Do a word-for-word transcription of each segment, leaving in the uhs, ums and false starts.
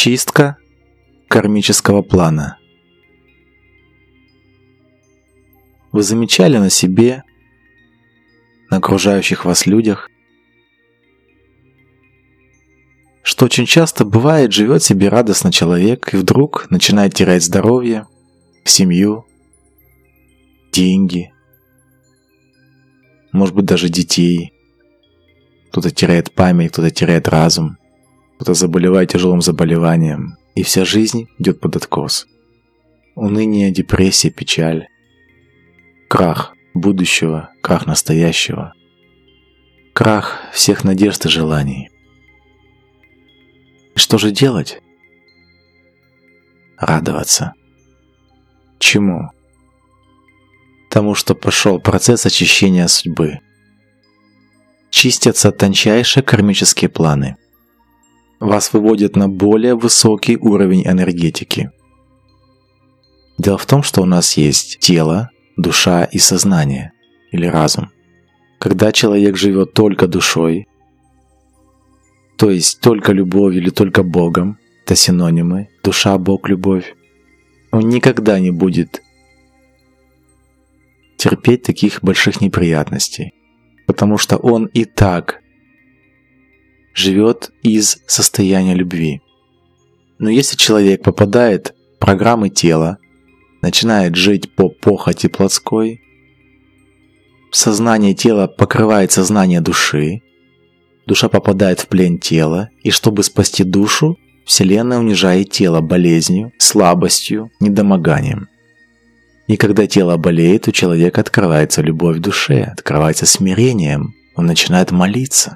Чистка кармического плана. Вы замечали на себе, на окружающих вас людях, что очень часто бывает, живет себе радостно человек и вдруг начинает терять здоровье, семью, деньги, может быть даже детей. Кто-то теряет память, кто-то теряет разум, кто-то заболевает тяжелым заболеванием, и вся жизнь идет под откос. Уныние, депрессия, печаль, крах будущего, крах настоящего, крах всех надежд и желаний. Что же делать? Радоваться. Чему? Тому, что пошел процесс очищения судьбы. Чистятся тончайшие кармические планы. Вас выводят на более высокий уровень энергетики. Дело в том, что у нас есть тело, душа и сознание, или разум. Когда человек живет только душой, то есть только любовью или только Богом, это синонимы, душа, Бог, любовь, он никогда не будет терпеть таких больших неприятностей, потому что он и так живет из состояния любви. Но если человек попадает в программы тела, начинает жить по похоти плотской, сознание тела покрывает сознание души, душа попадает в плен тела, и чтобы спасти душу, Вселенная унижает тело болезнью, слабостью, недомоганием. И когда тело болеет, у человека открывается любовь в душе, открывается смирением, он начинает молиться.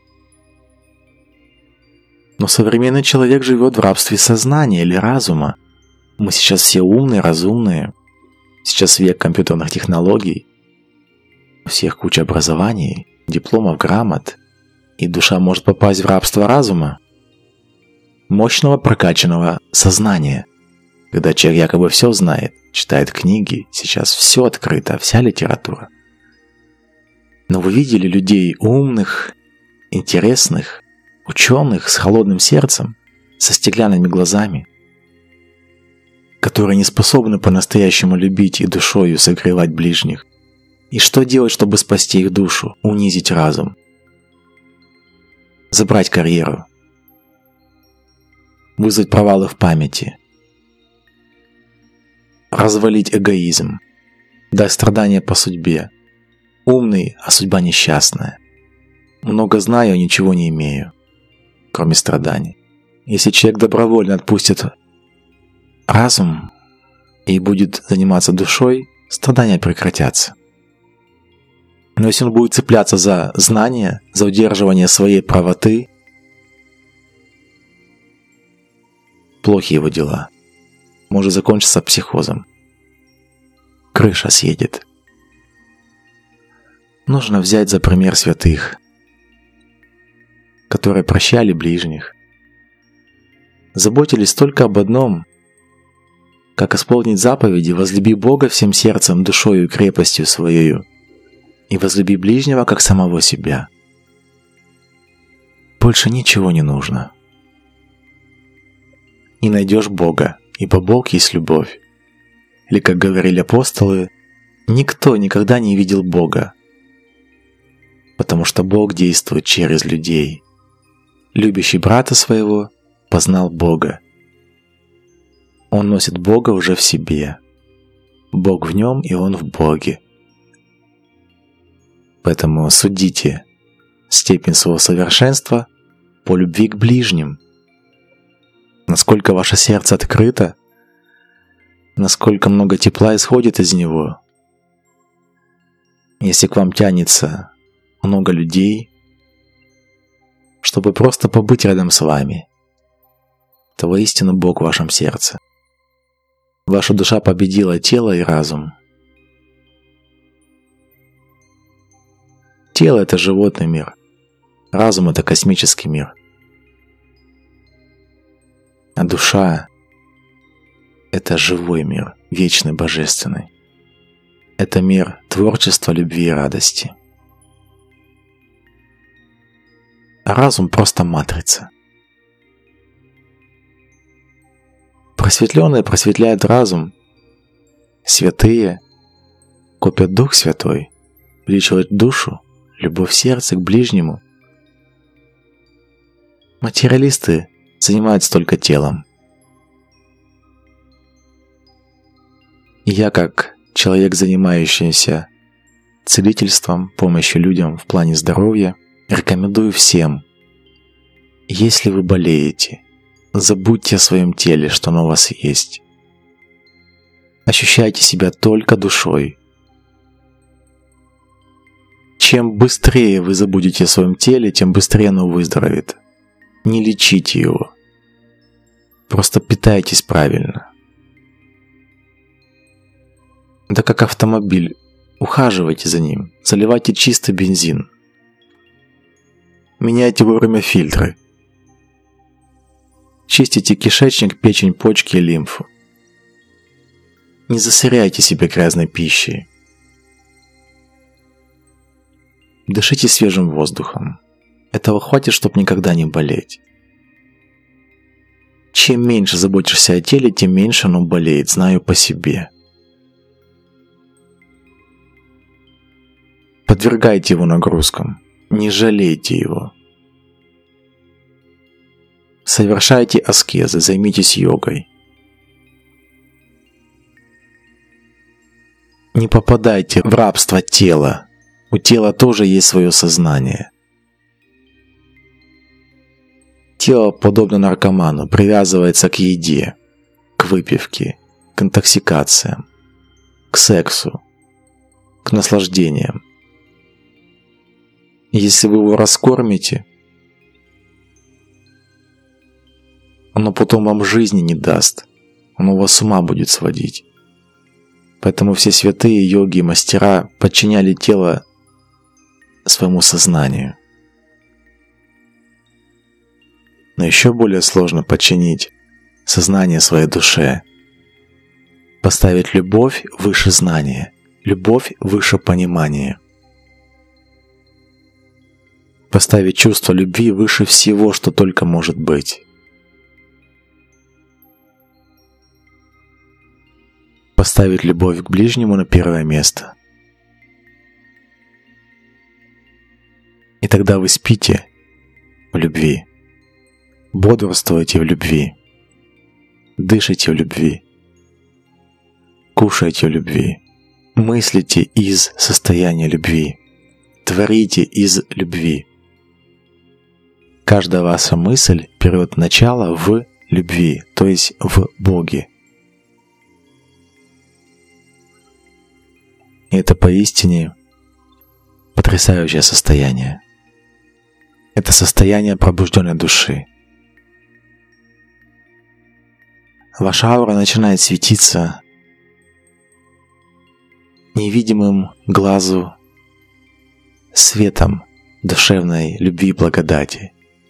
Но современный человек живет в рабстве сознания или разума. Мы сейчас все умные, разумные. Сейчас век компьютерных технологий. У всех куча образований, дипломов, грамот. И душа может попасть в рабство разума. Мощного прокачанного сознания. Когда человек якобы все знает, читает книги, сейчас все открыто, вся литература. Но вы видели людей умных, интересных, ученых с холодным сердцем, со стеклянными глазами, которые не способны по-настоящему любить и душою согревать ближних. И что делать, чтобы спасти их душу, унизить разум, забрать карьеру, вызвать провалы в памяти, развалить эгоизм, дать страдания по судьбе. Умный, а судьба несчастная. Много знаю, а ничего не имею, кроме страданий. Если человек добровольно отпустит разум и будет заниматься душой, страдания прекратятся. Но если он будет цепляться за знания, за удерживание своей правоты, плохи его дела. Может закончиться психозом. Крыша съедет. Нужно взять за пример святых, которые прощали ближних, заботились только об одном, как исполнить заповеди: возлюби Бога всем сердцем, душою и крепостью своею, и возлюби ближнего, как самого себя. Больше ничего не нужно. И найдешь Бога, ибо Бог есть любовь. Или, как говорили апостолы, никто никогда не видел Бога, потому что Бог действует через людей. Любящий брата своего познал Бога. Он носит Бога уже в себе. Бог в нем, и он в Боге. Поэтому судите степень своего совершенства по любви к ближним. Насколько ваше сердце открыто, насколько много тепла исходит из него. Если к вам тянется много людей, чтобы просто побыть рядом с вами, то воистину Бог в вашем сердце. Ваша душа победила тело и разум. Тело — это животный мир, разум — это космический мир. А душа — это живой мир, вечный, божественный. Это мир творчества, любви и радости. А разум просто матрица. Просветленные просветляют разум. Святые копят Дух Святой, увеличивают душу, любовь сердца к ближнему. Материалисты занимаются только телом. И я, как человек, занимающийся целительством, помощью людям в плане здоровья, рекомендую всем, если вы болеете, забудьте о своем теле, что оно у вас есть. Ощущайте себя только душой. Чем быстрее вы забудете о своем теле, тем быстрее оно выздоровеет. Не лечите его. Просто питайтесь правильно. Это как автомобиль. Ухаживайте за ним. Заливайте чистый бензин. Меняйте вовремя фильтры. Чистите кишечник, печень, почки и лимфу. Не засоряйте себя грязной пищей. Дышите свежим воздухом. Этого хватит, чтобы никогда не болеть. Чем меньше заботишься о теле, тем меньше оно болеет, знаю по себе. Подвергайте его нагрузкам, не жалейте его. Совершайте аскезы, займитесь йогой. Не попадайте в рабство тела. У тела тоже есть свое сознание. Тело, подобно наркоману, привязывается к еде, к выпивке, к интоксикациям, к сексу, к наслаждениям. Если вы его раскормите, оно потом вам жизни не даст, оно вас с ума будет сводить. Поэтому все святые, йоги и мастера подчиняли тело своему сознанию. Но еще более сложно подчинить сознание своей душе. Поставить любовь выше знания, любовь выше понимания. Поставить чувство любви выше всего, что только может быть. Поставить любовь к ближнему на первое место. И тогда вы спите в любви, бодрствуете в любви, дышите в любви, кушаете в любви, мыслите из состояния любви, творите из любви. Каждая ваша мысль берет начало в любви, то есть в Боге. И это поистине потрясающее состояние. Это состояние пробужденной души. Ваша аура начинает светиться невидимым глазу светом душевной любви и благодати.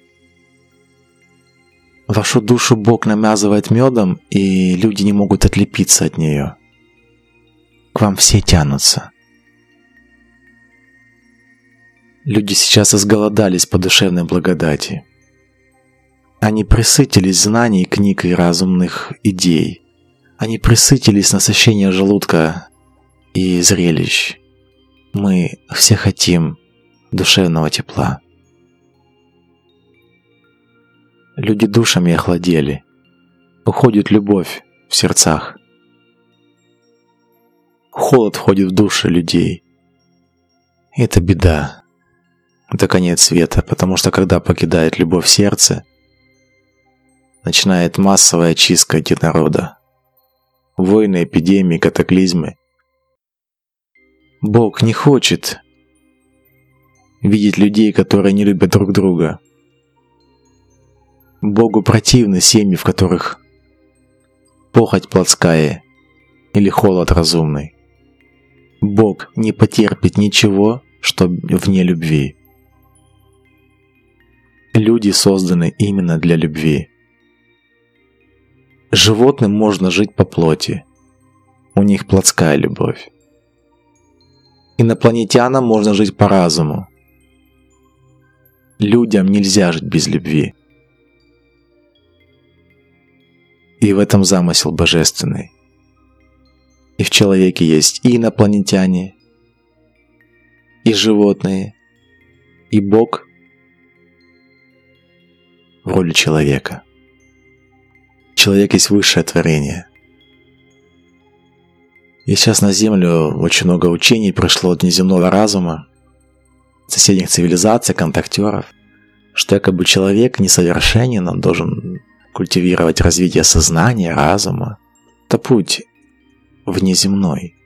Вашу душу Бог намазывает медом, и люди не могут отлепиться от нее. К вам все тянутся. Люди сейчас изголодались по душевной благодати. Они пресытились знаний, книг и разумных идей. Они пресытились насыщения желудка и зрелищ. Мы все хотим душевного тепла. Люди душами охладели. Уходит любовь в сердцах. Холод входит в души людей. И это беда. Это конец света, потому что когда покидает любовь в сердце, начинает массовая очистка народа. Войны, эпидемии, катаклизмы. Бог не хочет видеть людей, которые не любят друг друга. Богу противны семьи, в которых похоть плотская или холод разумный. Бог не потерпит ничего, что вне любви. Люди созданы именно для любви. Животным можно жить по плоти. У них плотская любовь. Инопланетянам можно жить по разуму. Людям нельзя жить без любви. И в этом замысел божественный. И в человеке есть и инопланетяне, и животные, и Бог в роли человека. Человек есть высшее творение. И сейчас на Землю очень много учений пришло от неземного разума, соседних цивилизаций, контактеров, что якобы человек несовершенен, он должен культивировать развитие сознания, разума. Это путь внеземной.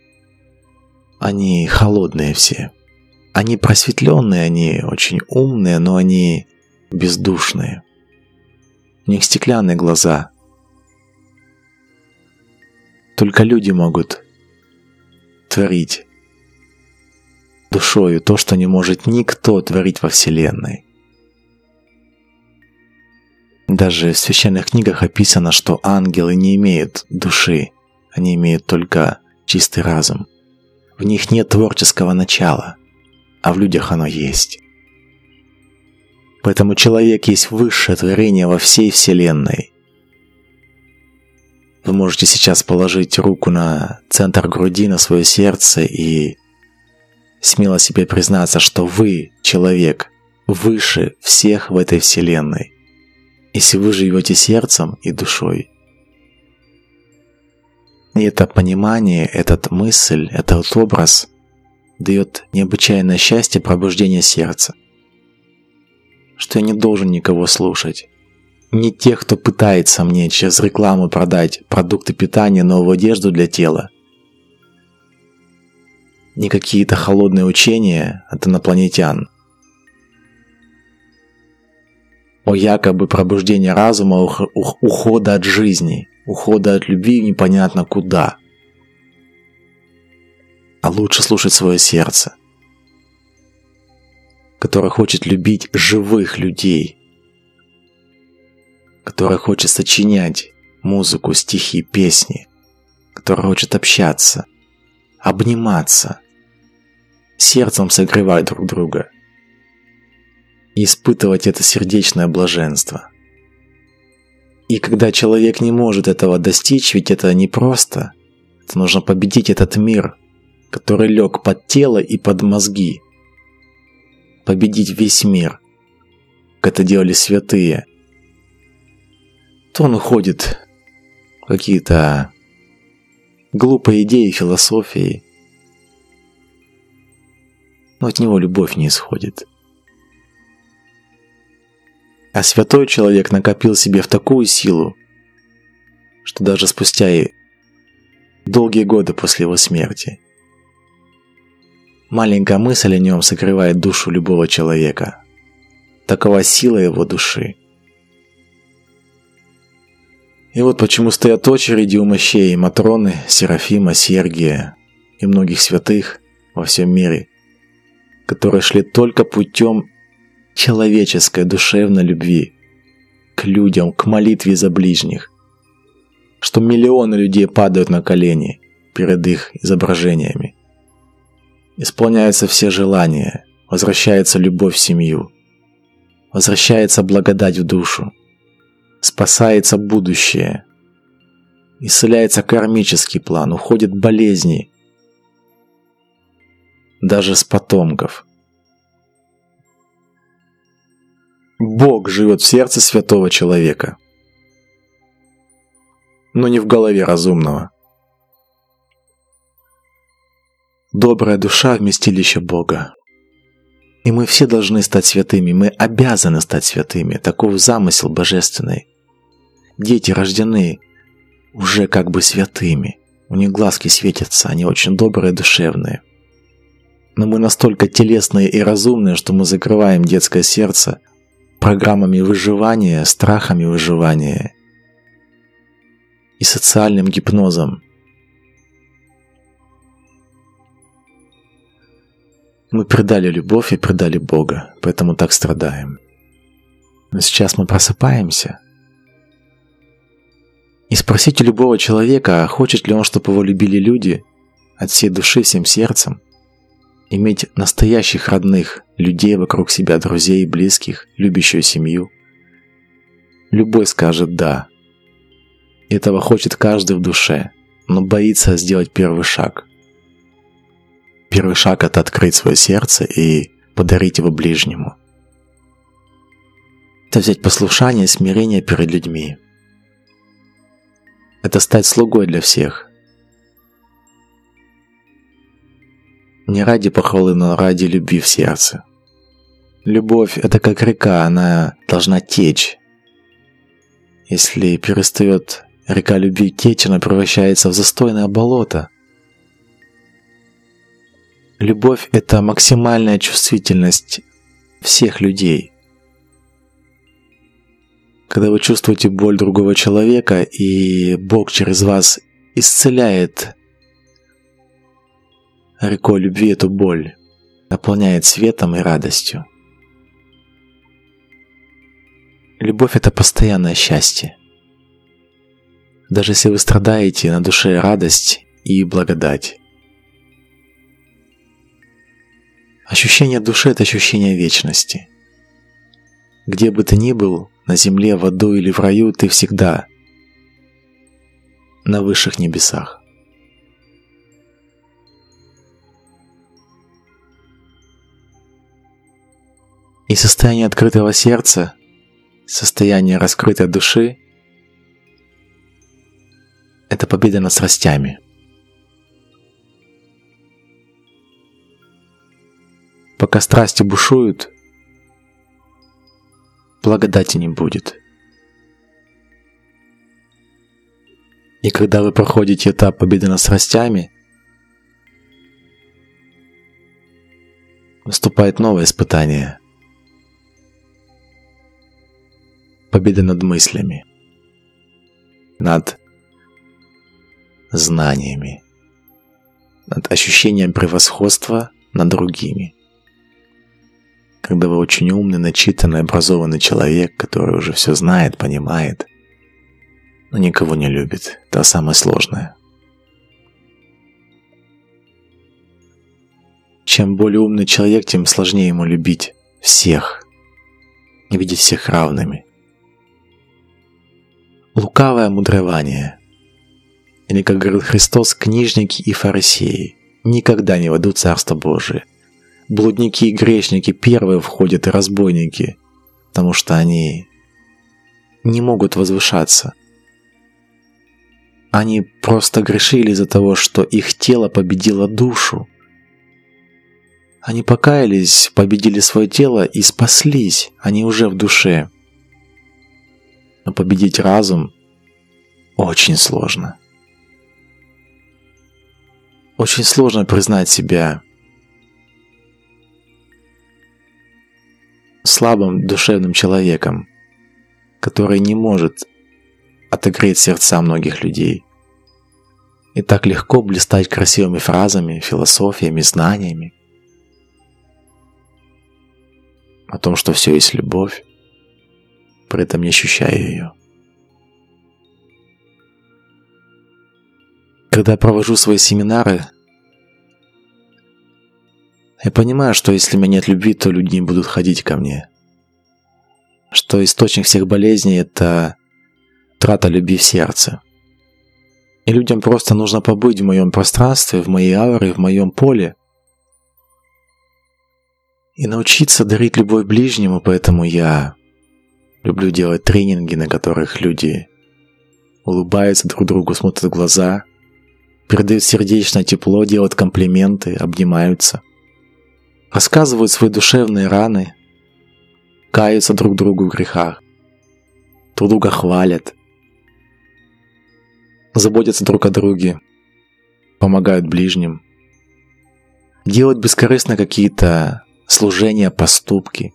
Они холодные все. Они просветленные, они очень умные, но они бездушные. У них стеклянные глаза. Только люди могут творить душою то, что не может никто творить во Вселенной. Даже в священных книгах описано, что ангелы не имеют души, они имеют только чистый разум. В них нет творческого начала, а в людях оно есть. Поэтому человек есть высшее творение во всей Вселенной. Вы можете сейчас положить руку на центр груди, на свое сердце и смело себе признаться, что вы, человек, выше всех в этой Вселенной. Если вы живете сердцем и душой. И это понимание, этот мысль, этот образ дает необычайное счастье пробуждения сердца. Что я не должен никого слушать. Не тех, кто пытается мне через рекламу продать продукты питания, новую одежду для тела. Не какие-то холодные учения от инопланетян. О якобы пробуждении разума, ухода от жизни, ухода от любви непонятно куда. А лучше слушать свое сердце, которое хочет любить живых людей, которое хочет сочинять музыку, стихи, песни, которое хочет общаться, обниматься, сердцем согревать друг друга и испытывать это сердечное блаженство. И когда человек не может этого достичь, ведь это непросто, это нужно победить этот мир, который лег под тело и под мозги, победить весь мир, как это делали святые, то он уходит в какие-то глупые идеи, философии, но от него любовь не исходит. А святой человек накопил себе в такую силу, что даже спустя и долгие годы после его смерти маленькая мысль о нем согревает душу любого человека. Такова сила его души. И вот почему стоят очереди у мощей Матроны, Серафима, Сергия и многих святых во всем мире, которые шли только путем человеческой душевной любви к людям, к молитве за ближних, что миллионы людей падают на колени перед их изображениями. Исполняются все желания, возвращается любовь в семью, возвращается благодать в душу, спасается будущее, исцеляется кармический план, уходят болезни, даже с потомков. Бог живет в сердце святого человека, но не в голове разумного. Добрая душа – вместилище Бога. И мы все должны стать святыми, мы обязаны стать святыми. Таков замысел божественный. Дети рождены уже как бы святыми. У них глазки светятся, они очень добрые, душевные. Но мы настолько телесные и разумные, что мы закрываем детское сердце программами выживания, страхами выживания и социальным гипнозом. Мы предали любовь и предали Бога, поэтому так страдаем. Но сейчас мы просыпаемся. И спросите любого человека, хочет ли он, чтобы его любили люди от всей души, всем сердцем, иметь настоящих родных людей вокруг себя, друзей, близких, любящую семью. Любой скажет «да». Этого хочет каждый в душе, но боится сделать первый шаг. Первый шаг – это открыть свое сердце и подарить его ближнему. Это взять послушание и смирение перед людьми. Это стать слугой для всех. Не ради похвалы, но ради любви в сердце. Любовь – это как река, она должна течь. Если перестает река любви течь, она превращается в застойное болото. Любовь – это максимальная чувствительность всех людей. Когда вы чувствуете боль другого человека, и Бог через вас исцеляет рекой любви эту боль, наполняет светом и радостью. Любовь – это постоянное счастье. Даже если вы страдаете, на душе радость и благодать. Ощущение души – это ощущение вечности. Где бы ты ни был, на земле, в аду или в раю, ты всегда на высших небесах. И состояние открытого сердца, состояние раскрытой души – это победа над страстями. Пока страсти бушуют, благодати не будет. И когда вы проходите этап победы над страстями, наступает новое испытание. Победа над мыслями, над знаниями, над ощущением превосходства над другими. Когда вы очень умный, начитанный, образованный человек, который уже все знает, понимает, но никого не любит. Это самое сложное. Чем более умный человек, тем сложнее ему любить всех и видеть всех равными. Лукавое мудрование, или, как говорил Христос, книжники и фарисеи никогда не войдут в Царство Божие. Блудники и грешники первые входят, и разбойники, потому что они не могут возвышаться. Они просто грешили из-за того, что их тело победило душу. Они покаялись, победили свое тело и спаслись, они уже в душе. Но победить разум очень сложно. Очень сложно признать себя слабым душевным человеком, который не может отогреть сердца многих людей. И так легко блистать красивыми фразами, философиями, знаниями о том, что все есть любовь, при этом не ощущая ее. Когда я провожу свои семинары, я понимаю, что если у меня нет любви, то люди не будут ходить ко мне. Что источник всех болезней – это трата любви в сердце. И людям просто нужно побыть в моем пространстве, в моей ауре, в моем поле и научиться дарить любовь ближнему, поэтому я люблю делать тренинги, на которых люди улыбаются друг другу, смотрят в глаза, передают сердечное тепло, делают комплименты, обнимаются, рассказывают свои душевные раны, каются друг другу в грехах, друг друга хвалят, заботятся друг о друге, помогают ближним, делают бескорыстно какие-то служения, поступки.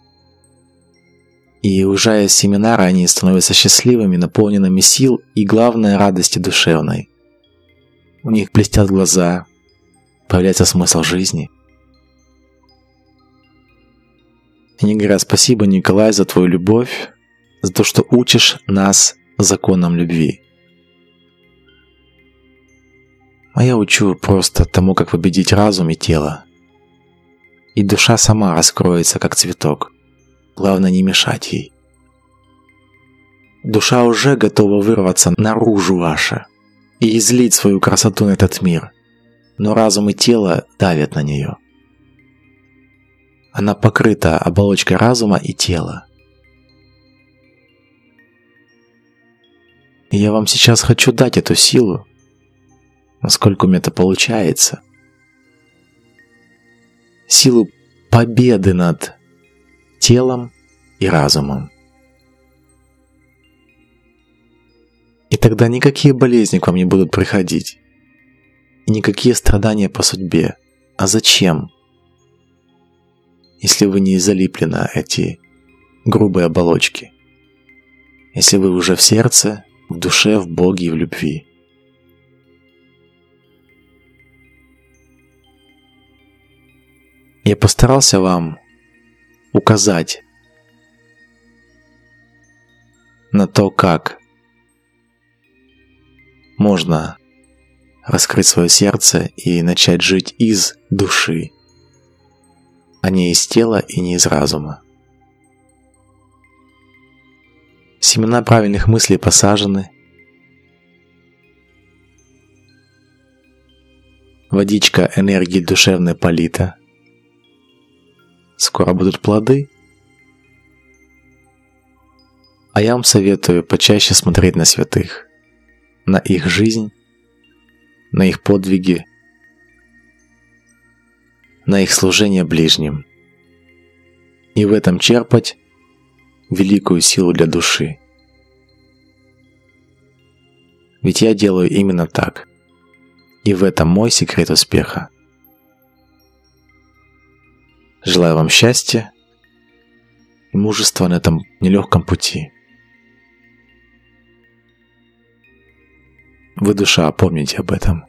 И уезжая с семинара, они становятся счастливыми, наполненными сил и, главное, радости душевной. У них блестят глаза, появляется смысл жизни. Они говорят: спасибо, Николай, за твою любовь, за то, что учишь нас законам любви. А я учу просто тому, как победить разум и тело. И душа сама раскроется, как цветок. Главное, не мешать ей. Душа уже готова вырваться наружу ваша и излить свою красоту на этот мир, но разум и тело давят на нее. Она покрыта оболочкой разума и тела. И я вам сейчас хочу дать эту силу, насколько у меня это получается. Силу победы над телом и разумом. И тогда никакие болезни к вам не будут приходить. И никакие страдания по судьбе. А зачем? Если вы не залипли на эти грубые оболочки. Если вы уже в сердце, в душе, в Боге и в любви. Я постарался вам указать на то, как можно раскрыть свое сердце и начать жить из души, а не из тела и не из разума. Семена правильных мыслей посажены. Водичка энергии душевной полита. Скоро будут плоды. А я вам советую почаще смотреть на святых, на их жизнь, на их подвиги, на их служение ближним. И в этом черпать великую силу для души. Ведь я делаю именно так. И в этом мой секрет успеха. Желаю вам счастья и мужества на этом нелегком пути. Вы, душа, помните об этом.